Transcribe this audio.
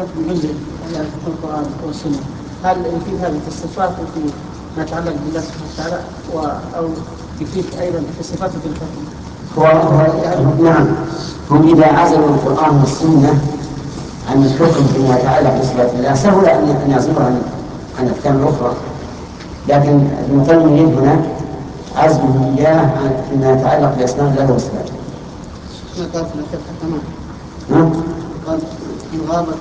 حكم منزل يعني في القرآن والسنة، هل يفيد هذا في الصفات وفي ما يتعلق بالله سبحانه وتعالى أو يفيد أيضا في الصفات وفي الحكم؟ نعم، هم إذا عزلوا القرآن والسنة عن الحكم فيما يتعلق بصفات الله سهل أن يعزلوا عن الأحكام الأخرى، لكن المطلوب هنا عزله إياه فيما يتعلق بأسماء الله وصفاته. قال في الأخير حتى نعم. قال إن غابت